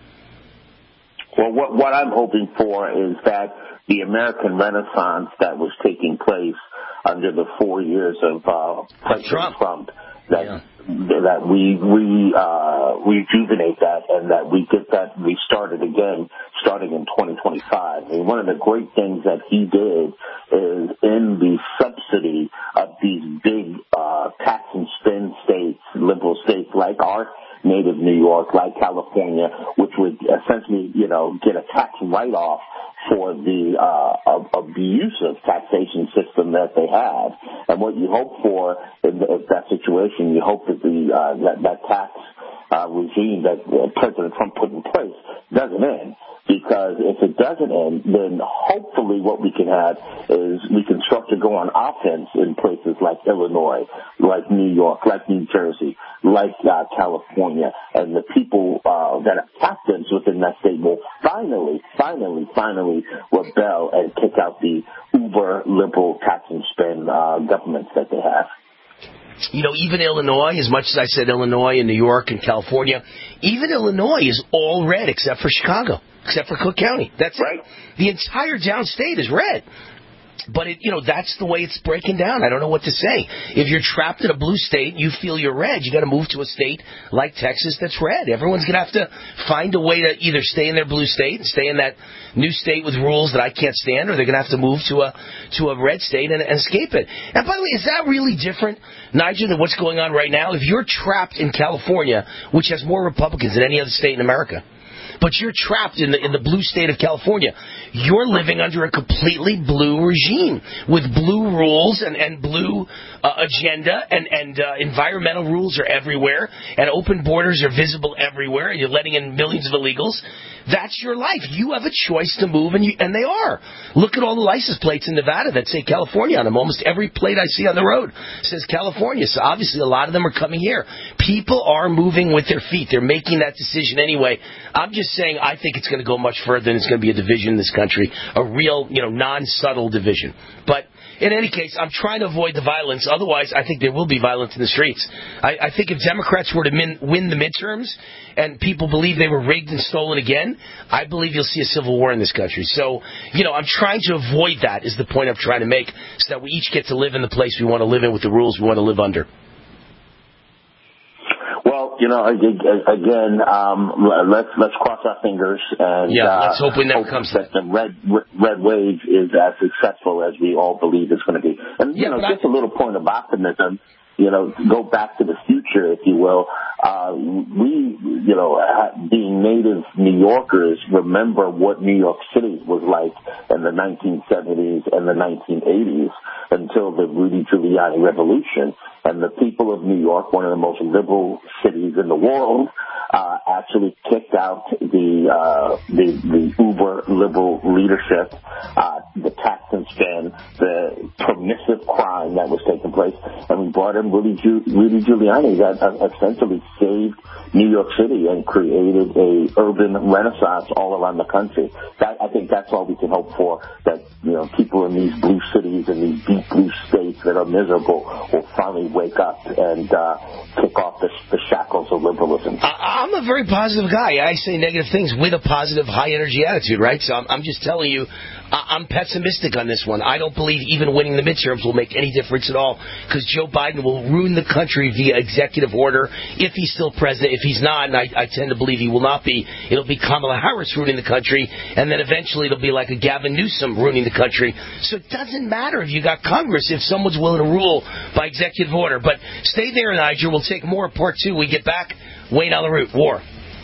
[SPEAKER 16] Well, what, what I'm hoping for is that the American Renaissance that was taking place under the four years of uh, President Trump, Trump that yeah. that we we uh, rejuvenate that and that we get that restarted again, starting in twenty twenty-five. I mean, one of the great things that he did is in the subsidy of these big uh, tax and spend states, liberal states like our native New York, like California, which would essentially, you know, get a tax write-off for the uh, abusive taxation system that they have. And what you hope for in, the, in that situation, you hope that the uh, that, that tax uh, regime that uh, President Trump put in place doesn't end. Because if it doesn't end, then hopefully what we can have is we can start to go on offense in places like Illinois, like New York, like New Jersey, like uh, California. And the people uh, that are captains within that state will finally, finally, finally rebel and kick out the uber liberal tax and spend uh, governments that they have.
[SPEAKER 4] You know, even Illinois, as much as I said Illinois and New York and California, even Illinois is all red except for Chicago, except for Cook County. That's right. It. The entire downstate is red. But, it, you know, that's the way it's breaking down. I don't know what to say. If you're trapped in a blue state and you feel you're red, you got to move to a state like Texas that's red. Everyone's going to have to find a way to either stay in their blue state and stay in that new state with rules that I can't stand, or they're going to have to move to a to a red state and, and escape it. And by the way, is that really different, Nigel, than what's going on right now? If you're trapped in California, which has more Republicans than any other state in America, but you're trapped in the in the blue state of California, you're living under a completely blue regime with blue rules and, and blue uh, agenda, and, and uh, environmental rules are everywhere, and open borders are visible everywhere, and you're letting in millions of illegals. That's your life. You have a choice to move, and you, and they are. Look at all the license plates in Nevada that say California on them. Almost every plate I see on the road says California. So obviously a lot of them are coming here. People are moving with their feet. They're making that decision anyway. I'm just saying I think it's going to go much further, and it's going to be a division in this country, a real, you know, non-subtle division. But in any case, I'm trying to avoid the violence. Otherwise, I think there will be violence in the streets. I, I think if Democrats were to min, win the midterms and people believe they were rigged and stolen again, I believe you'll see a civil war in this country. So, you know, I'm trying to avoid that is the point I'm trying to make, so that we each get to live in the place we want to live in with the rules we want to live under.
[SPEAKER 16] you know, again, um, let's let's cross our fingers and
[SPEAKER 4] yeah,
[SPEAKER 16] uh,
[SPEAKER 4] let's hope it never
[SPEAKER 16] hope
[SPEAKER 4] comes
[SPEAKER 16] that the red red wave is as successful as we all believe it's going to be. And you
[SPEAKER 4] yeah,
[SPEAKER 16] know, just I, a little point of optimism. You know, go back to the future, if you will. Uh, we, you know, being native New Yorkers, remember what New York City was like in the nineteen seventies and the nineteen eighties until the Rudy Giuliani revolution. And the people of New York, one of the most liberal cities in the world, uh, actually kicked out the, uh, the, the uber liberal leadership, uh, the tax and spend, the permissive crime that was taking place. And we brought in Rudy, Giu- Rudy Giuliani that uh, essentially saved New York City and created a urban renaissance all around the country. That, I think that's all we can hope for, that, you know, people in these blue cities and these deep blue states that are miserable will finally wake up and uh, kick off the, the shackles of liberalism.
[SPEAKER 4] I, I'm a very positive guy. I say negative things with a positive, high-energy attitude, right? So I'm, I'm just telling you, I'm pessimistic on this one. I don't believe even winning the midterms will make any difference at all, because Joe Biden will ruin the country via executive order if he's still president. If he's not, and I, I tend to believe he will not be, it'll be Kamala Harris ruining the country, and then eventually it'll be like a Gavin Newsom ruining the country. So it doesn't matter if you got Congress if someone's willing to rule by executive order. But stay there, Nigel. We'll take more part two. We get back. Wayne on the route. War.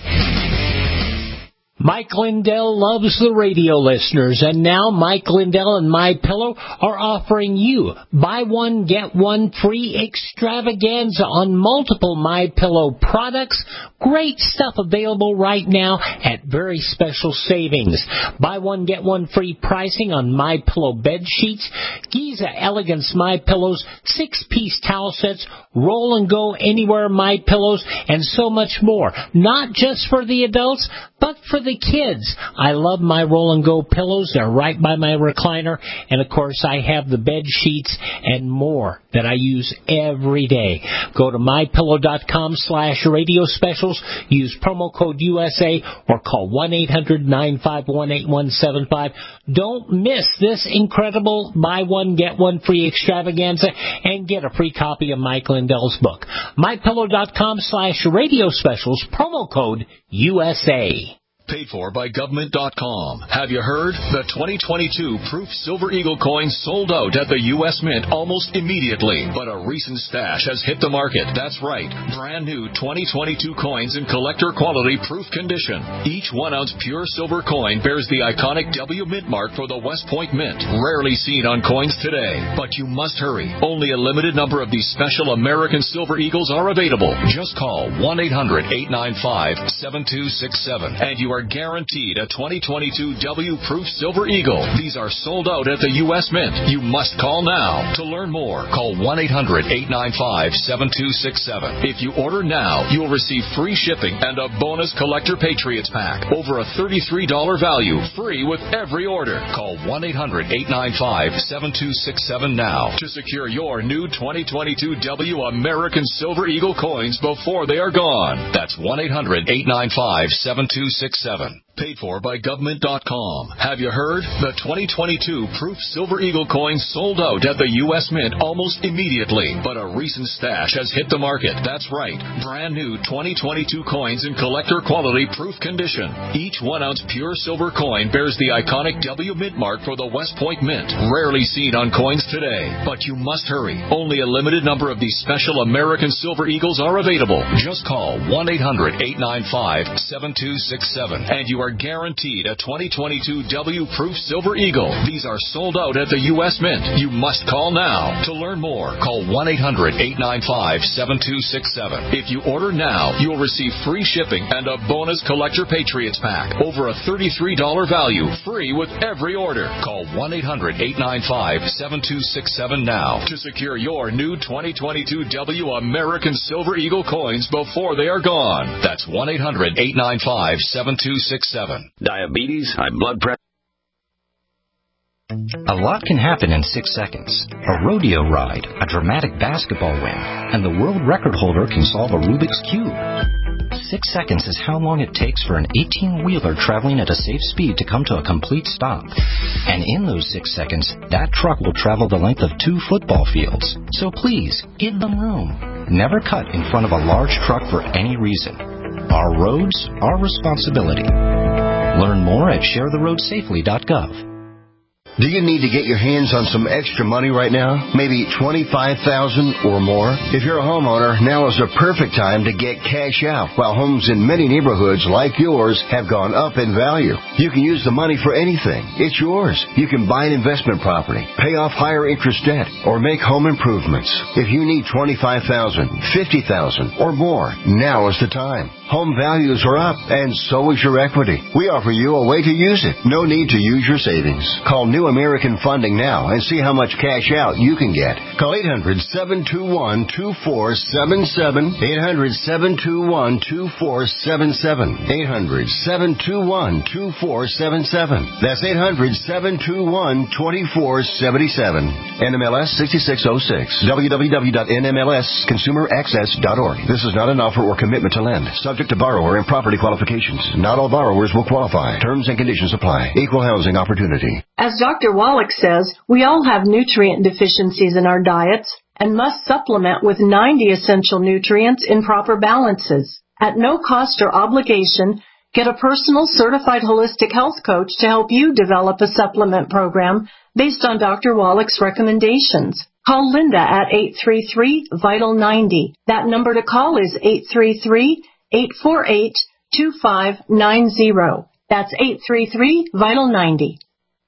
[SPEAKER 17] Mike Lindell loves the radio listeners, and now Mike Lindell and MyPillow are offering you buy one, get one free extravaganza on multiple MyPillow products. Great stuff available right now at very special savings. Buy one, get one free pricing on MyPillow bed sheets, Giza Elegance MyPillows, six-piece towel sets, roll and go anywhere MyPillows, and so much more. Not just for the adults, but for the kids. I love my roll and go pillows. They're right by my recliner. And of course, I have the bed sheets and more that I use every day. Go to mypillow.com slash radio specials. Use promo code U S A or call one eight hundred nine five one eight one seven five. Don't miss this incredible buy one, get one free extravaganza and get a free copy of Mike Lindell's book. mypillow.com slash radio specials. Promo code U S A.
[SPEAKER 10] Paid for by government dot com. Have you heard? The twenty twenty-two Proof Silver Eagle coins sold out at the U S Mint almost immediately, but a recent stash has hit the market. That's right. Brand new twenty twenty-two coins in collector quality proof condition. Each one ounce pure silver coin bears the iconic W Mint mark for the West Point Mint. Rarely seen on coins today, but you must hurry. Only a limited number of these special American Silver Eagles are available. Just call one eight hundred eight nine five seven two six seven and you are guaranteed a twenty twenty-two W Proof Silver Eagle. These are sold out at the U S Mint. You must call now. To learn more, call one eight hundred eight nine five seven two six seven. If you order now, you will receive free shipping and a bonus Collector Patriots pack. Over a thirty-three dollars value, free with every order. Call one eight hundred eight nine five seven two six seven now to secure your new twenty twenty-two W American Silver Eagle coins before they are gone. That's one eight hundred eight nine five seven two six seven. Paid for by government dot com. Have you heard? The twenty twenty-two Proof Silver Eagle coins sold out at the U S Mint almost immediately, but a recent stash has hit the market. That's right. Brand new twenty twenty-two coins in collector quality proof condition. Each one ounce pure silver coin bears the iconic W Mint mark for the West Point Mint. Rarely seen on coins today, but you must hurry. Only a limited number of these special American Silver Eagles are available. Just call one eight hundred eight nine five seven two six seven and you are guaranteed a twenty twenty-two W Proof Silver Eagle. These are sold out at the U S Mint. You must call now. To learn more, call one eight hundred eight nine five seven two six seven. If you order now, you will receive free shipping and a bonus Collector Patriots pack. Over a thirty-three dollars value, free with every order. Call one eight hundred eight nine five seven two six seven now to secure your new twenty twenty-two W American Silver Eagle coins before they are gone. That's one eight hundred eight nine five seven two six seven.
[SPEAKER 5] Diabetes, high blood pressure.
[SPEAKER 18] A lot can happen in six seconds. A rodeo ride, a dramatic basketball win, and the world record holder can solve a Rubik's Cube. Six seconds is how long it takes for an eighteen-wheeler traveling at a safe speed to come to a complete stop. And in those six seconds, that truck will travel the length of two football fields. So please, give them room. Never cut in front of a large truck for any reason. Our roads, our responsibility. Learn more at share the road safely dot gov.
[SPEAKER 19] Do you need to get your hands on some extra money right now? Maybe twenty-five thousand dollars or more? If you're a homeowner, now is the perfect time to get cash out while homes in many neighborhoods like yours have gone up in value. You can use the money for anything. It's yours. You can buy an investment property, pay off higher interest debt, or make home improvements. If you need twenty-five thousand dollars, fifty thousand dollars or more, now is the time. Home values are up, and so is your equity. We offer you a way to use it. No need to use your savings. Call New American Funding now and see how much cash out you can get. Call eight hundred, seven two one, two four seven seven, eight hundred, seven two one, two four seven seven, eight hundred, seven two one, two four seven seven. That's eight hundred, seven two one, two four seven seven. N M L S sixty-six oh six. w w w dot n m l s consumer access dot org. This is not an offer or commitment to lend. Subject to borrower and property qualifications. Not all borrowers will qualify. Terms and conditions apply. Equal housing opportunity.
[SPEAKER 7] As Doctor Wallach says, we all have nutrient deficiencies in our diets and must supplement with ninety essential nutrients in proper balances. At no cost or obligation, get a personal certified holistic health coach to help you develop a supplement program based on Doctor Wallach's recommendations. Call Linda at eight three three, vital ninety. That number to call is eight three three, eight four eight, two five nine zero. That's eight three three, vital ninety.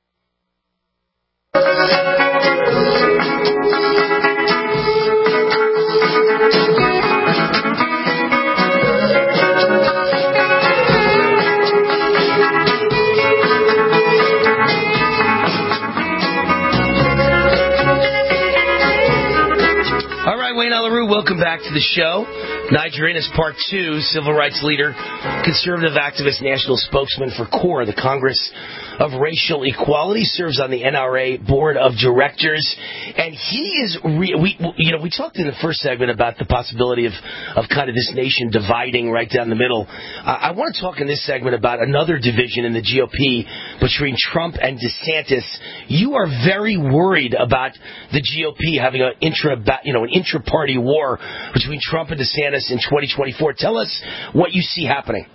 [SPEAKER 4] All right, Wayne Allyn Root, welcome back to the show. Nigel Innes, part two, civil rights leader, conservative activist, national spokesman for CORE, the Congress of Racial Equality, serves on the N R A board of directors, and he is re- we you know we talked in the first segment about the possibility of of kind of this nation dividing right down the middle. Uh, I want to talk in this segment about another division in the G O P between Trump and DeSantis. You are very worried about the G O P having an intra you know an intra-party war between Trump and DeSantis in twenty twenty-four. Tell us what you see happening.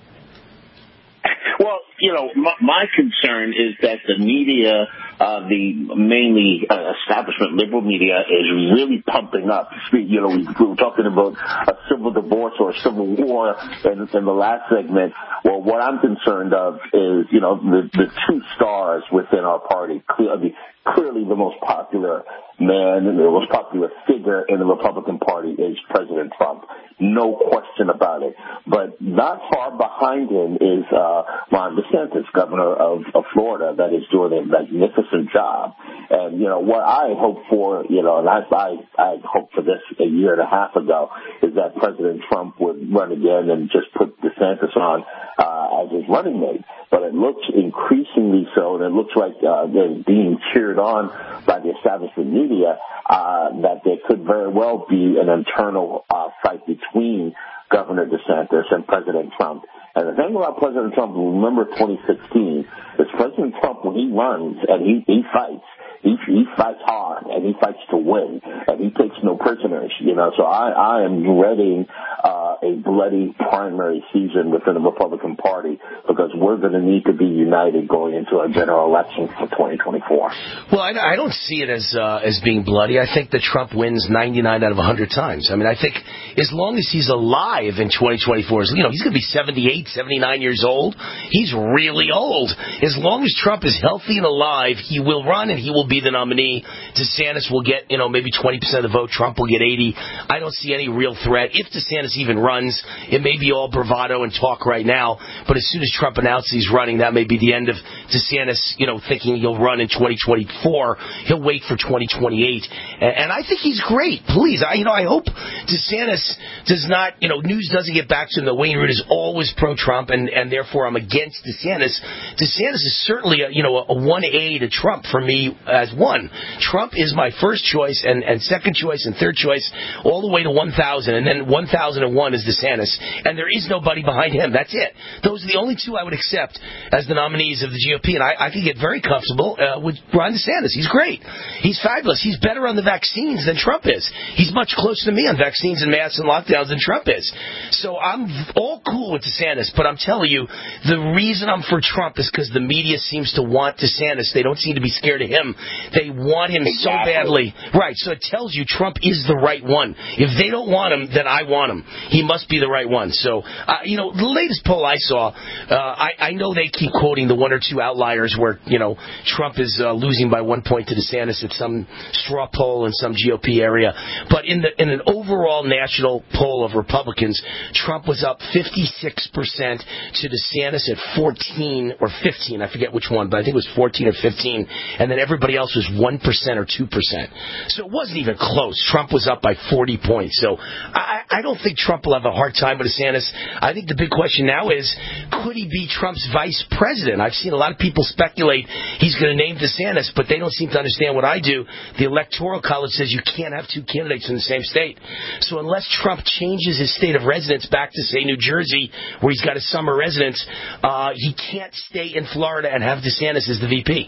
[SPEAKER 16] Well, you know, my, my concern is that the media, uh, the mainly uh, establishment liberal media, is really pumping up. You know, we, we were talking about a civil divorce or a civil war in, in the last segment. Well, what I'm concerned of is, you know, the, the two stars within our party, clearly, clearly the most popular man and the most popular figure in the Republican Party is President Trump. No question about it. But not far behind him is uh, Ron DeSantis, governor of, of Florida, that is doing a magnificent job. And, you know, what I hope for, you know, and I, I, I hoped for this a year and a half ago, is that President Trump would run again and just put DeSantis on uh, as his running mate. But it looks increasingly so, and it looks like uh, they're being cheered on by the establishment media, uh, that there could very well be an internal uh, fight between Governor DeSantis and President Trump. And the thing about President Trump, remember twenty sixteen, is President Trump, when he runs and he, he fights, he, he fights hard and he fights to win, and he takes no prisoners, you know. So I, I am dreading uh, a bloody primary season within the Republican Party, because we're going to need to be united going into a general election for twenty twenty-four.
[SPEAKER 4] Well, I, I don't see it as uh, as being bloody. I think that Trump wins ninety-nine out of one hundred times. I mean, I think as long as he's alive in twenty twenty-four, you know, he's going to be seventy-eight, seventy-nine years old. He's really old. As long as Trump is healthy and alive, he will run and he will be the nominee. DeSantis will get, you know, maybe twenty percent of the vote. Trump will get eighty. I don't see any real threat. If DeSantis even runs, it may be all bravado and talk right now, but as soon as Trump announces he's running, that may be the end of DeSantis, you know, thinking he'll run in twenty twenty-four. He'll wait for twenty twenty-eight. And, and I think he's great. Please, I, you know, I hope DeSantis does not, you know, news doesn't get back to him that Wayne Root is always pro-Trump, and, and therefore I'm against DeSantis. DeSantis is certainly, a, you know, a one A to Trump for me uh, as one. Trump is my first choice and, and second choice and third choice all the way to one thousand, and then one thousand one is DeSantis. And there is nobody behind him. That's it. Those are the only two I would accept as the nominees of the G O P, and I, I could get very comfortable uh, with Ron DeSantis. He's great. He's fabulous. He's better on the vaccines than Trump is. He's much closer to me on vaccines and masks and lockdowns than Trump is. So I'm all cool with DeSantis, but I'm telling you, the reason I'm for Trump is because the media seems to want DeSantis. They don't seem to be scared of him. They want him exactly. so badly. Right, so it tells you Trump is the right one. If they don't want him, then I want him. He must be the right one. So, uh, you know, the latest poll I saw, uh, I, I know they keep quoting the one or two outliers where, you know, Trump is uh, losing by one point to DeSantis at some straw poll in some G O P area. But in the in an overall national poll of Republicans, Trump was up fifty-six percent to DeSantis at fourteen or fifteen. I forget which one, but I think it was fourteen or fifteen. And then everybody else was one percent or two percent. So it wasn't even close. Trump was up by forty points. So I, I don't think Trump will have a hard time with DeSantis. I think the big question now is, could he be Trump's vice president? I've seen a lot of people speculate he's going to name DeSantis, but they don't seem to understand what I do. The Electoral College says you can't have two candidates in the same state. So unless Trump changes his state of residence back to, say, New Jersey, where he's got a summer residence, uh, he can't stay in Florida and have DeSantis as the V P.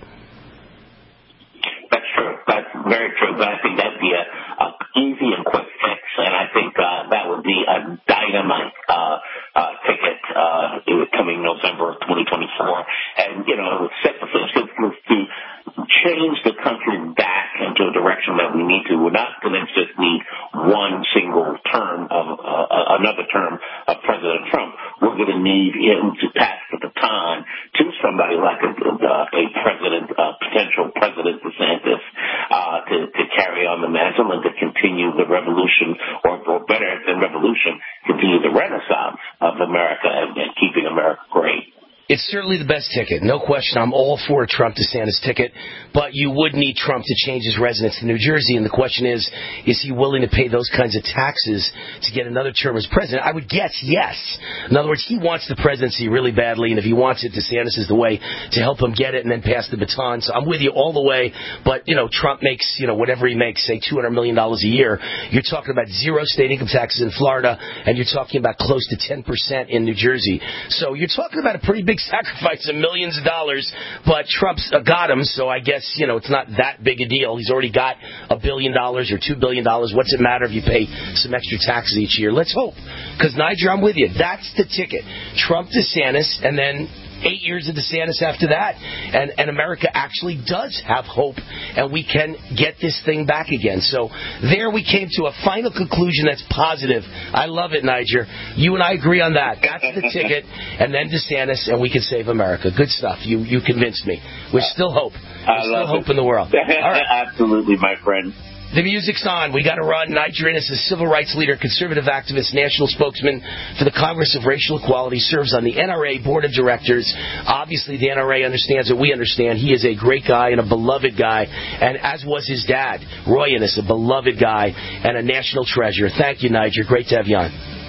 [SPEAKER 16] That's true. That's very true. But I think that'd be a, a easy and quick fix, and I think uh, that would be a dynamite uh, uh, ticket uh, coming November of twenty twenty-four. And, you know, it would set the to, to change the country back into a direction that we need to. We're not going to just need one single term of uh, another term of President Trump. We're going to need him to pass the baton to somebody like a, a president, a potential President DeSantis, uh, to, to carry on the mantle and to continue the revolution, or, or better than revolution, continue the renaissance of America and, and keeping America great.
[SPEAKER 4] It's certainly the best ticket, no question. I'm all for a Trump-DeSantis ticket, but you would need Trump to change his residence to New Jersey, and the question is, is he willing to pay those kinds of taxes to get another term as president? I would guess yes. In other words, he wants the presidency really badly, and if he wants it, DeSantis is the way to help him get it and then pass the baton. So I'm with you all the way, but, you know, Trump makes, you know, whatever he makes, say two hundred million dollars a year. You're talking about zero state income taxes in Florida, and you're talking about close to ten percent in New Jersey. So you're talking about a pretty big sacrifice of millions of dollars, but Trump's uh, got him, so I guess, you know, it's not that big a deal. He's already got a billion dollars or two billion dollars. What's it matter if you pay some extra taxes each year? Let's hope. Because, Niger, I'm with you. That's the ticket. Trump, DeSantis, and then eight years of DeSantis after that, and, and America actually does have hope, and we can get this thing back again. So there we came to a final conclusion that's positive. I love it, Niger. You and I agree on that. That's the ticket, and then DeSantis, and we can save America. Good stuff. You you convinced me. There's still hope. There's still hope in the world. All right.
[SPEAKER 16] Absolutely, my friend.
[SPEAKER 4] The music's on. We got to run. Niger Innis is a civil rights leader, conservative activist, national spokesman for the Congress of Racial Equality, serves on the N R A board of directors. Obviously, the N R A understands what we understand. He is a great guy and a beloved guy, and as was his dad, Roy Innis, a beloved guy and a national treasure. Thank you, Niger. Great to have you on.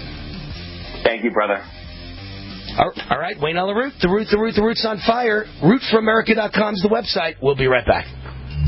[SPEAKER 16] Thank you, brother.
[SPEAKER 4] All right, Wayne on the Root. The Root, the Root, the Root's on fire. root for america dot com is the website. We'll be right back.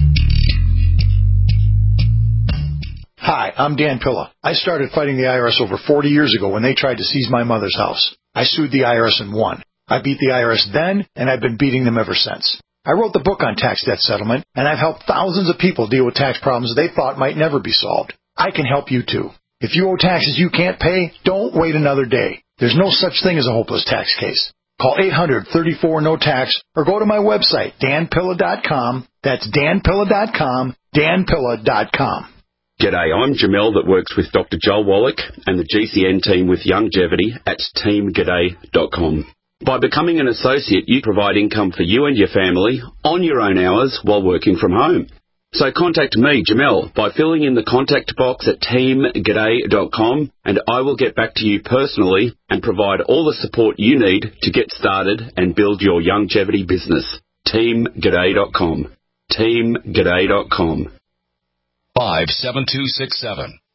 [SPEAKER 6] Hi, I'm Dan Pilla. I started fighting the I R S over forty years ago when they tried to seize my mother's house. I sued the I R S and won. I beat the I R S then, and I've been beating them ever since. I wrote the book on tax debt settlement, and I've helped thousands of people deal with tax problems they thought might never be solved. I can help you too. If you owe taxes you can't pay, don't wait another day. There's no such thing as a hopeless tax case. Call eight hundred, thirty-four, no tax or go to my website, dan pilla dot com. That's dan pilla dot com, dan pilla dot com.
[SPEAKER 5] G'day, I'm Jamel that works with Doctor Joel Wallach and the G C N team with Longevity at team g'day dot com. By becoming an associate, you provide income for you and your family on your own hours while working from home. So contact me, Jamel, by filling in the contact box at team g'day dot com, and I will get back to you personally and provide all the support you need to get started and build your longevity business. team g'day dot com. team g'day dot com.
[SPEAKER 3] five seven two six seven.